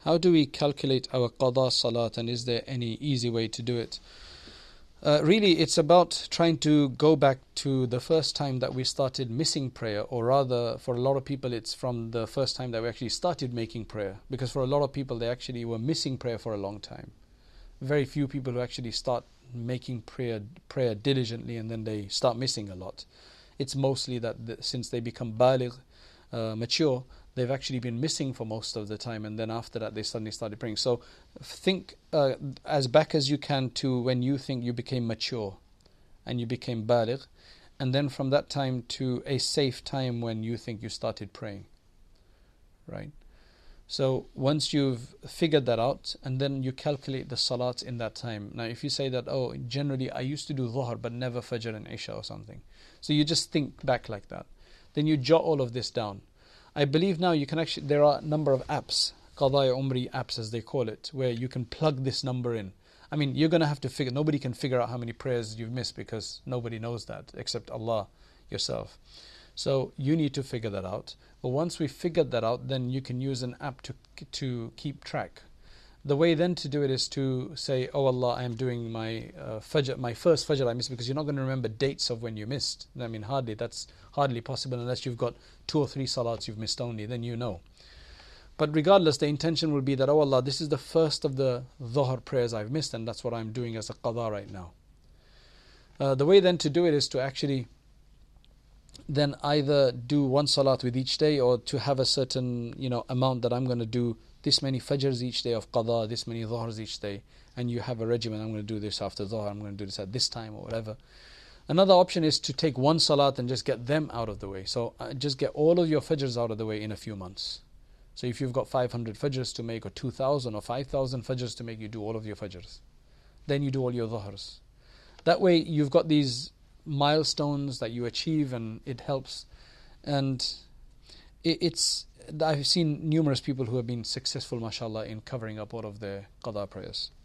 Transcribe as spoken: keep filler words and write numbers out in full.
How do we calculate our qada salat, and is there any easy way to do it? Uh, really, it's about trying to go back to the first time that we started missing prayer, or rather, for a lot of people, it's from the first time that we actually started making prayer. Because for a lot of people, they actually were missing prayer for a long time. Very few people who actually start making prayer prayer diligently and then they start missing a lot. It's mostly that the, since they become baligh, uh, mature, they've actually been missing for most of the time, and then after that they suddenly started praying. So think uh, as back as you can to when you think you became mature and you became baligh, and then from that time to a safe time when you think you started praying, right? So once you've figured that out, and then you calculate the salats in that time. Now if you say that, oh, generally I used to do dhuhr but never fajr and isha or something, so you just think back like that, then you jot all of this down. I believe now you can actually, there are a number of apps, Qadha Umri apps as they call it, where you can plug this number in. I mean, you're going to have to figure, nobody can figure out how many prayers you've missed, because nobody knows that except Allah, yourself. So you need to figure that out. But once we figured that out, then you can use an app to to keep track. The way then to do it is to say, oh Allah, I am doing my uh, fajr, my first fajr I missed, because you're not going to remember dates of when you missed. I mean, hardly, that's hardly possible unless you've got two or three salats you've missed only, then you know. But regardless, the intention will be that, oh Allah, this is the first of the dhuhr prayers I've missed, and that's what I'm doing as a qadha right now. Uh, the way then to do it is to actually then either do one salat with each day, or to have a certain, you know, amount that I'm going to do this many fajrs each day of qadha, this many dhuhrs each day, and you have a regimen. I'm going to do this after dhuhr, I'm going to do this at this time, or whatever. Another option is to take one salat and just get them out of the way. So uh, just get all of your fajrs out of the way in a few months. So if you've got five hundred fajrs to make, or two thousand or five thousand fajrs to make, you do all of your fajrs. Then you do all your dhuhrs. That way you've got these milestones that you achieve, and it helps. And it, it's I've seen numerous people who have been successful, mashallah, in covering up all of their qadha prayers.